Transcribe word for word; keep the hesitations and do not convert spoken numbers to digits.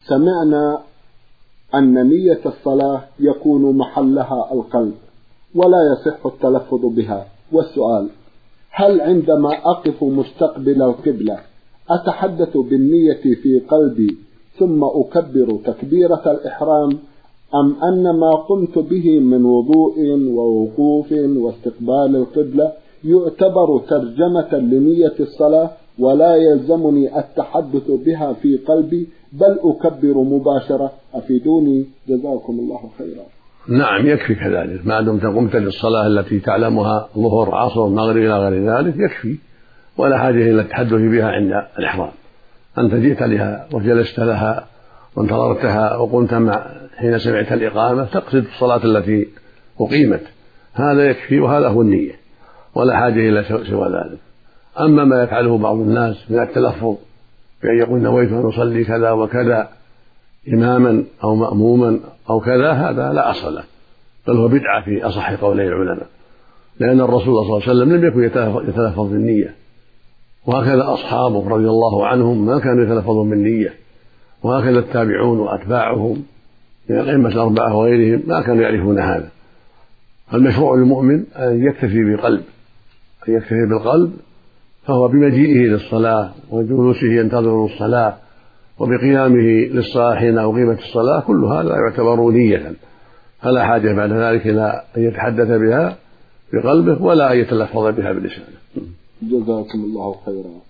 سمعنا أن نية الصلاة يكون محلها القلب ولا يصح التلفظ بها، والسؤال: هل عندما أقف مستقبل القبلة أتحدث بالنية في قلبي ثم أكبر تكبيرة الإحرام، أم أن ما قمت به من وضوء ووقوف واستقبال القبلة يعتبر ترجمة لنية الصلاة ولا يلزمني التحدث بها في قلبي بل أكبر مباشرة؟ أفيدوني جزاكم الله خيرا. نعم، يكفي كذلك، ما دمت قمت للصلاة التي تعلمها ظهر عصر مغرب إلى غير ذلك يكفي، ولا حاجة إلى التحدث بها عند الإحرام. أنت جئت لها وجلست لها وانتظرتها وقمت مع حين سمعت الإقامة تقصد الصلاة التي أقيمت، هذا يكفي، وهذا هو النية، ولا حاجة إلى سوى ذلك. أما ما يفعله بعض الناس من التلفظ بأن يقول نويت أن أصلي كذا وكذا إماما أو مأموما أو كذا، هذا لا أصل له، بل هو بدعة في أصح قولي العلماء، لأن الرسول صلى الله عليه وسلم لم يكن يتلفظ بالنية، وهكذا أصحابه رضي الله عنهم ما كانوا يتلفظون بالنية، وهكذا التابعون وأتباعهم من الأئمة الأربعة وغيرهم ما كانوا يعرفون هذا. المشروع للمؤمن أن يكتفي بقلب أن يكتفي بالقلب، فهو بمجيئه للصلاة وجلوسه ينتظر الصلاة وبقيامه للصلاة حين أقيمت الصلاة، كل هذا يعتبر نية، فلا حاجة بعد ذلك إلى أن يتحدث بها بقلبه ولا أن يتلفظ بها بلسانه. جزاكم الله خيرا.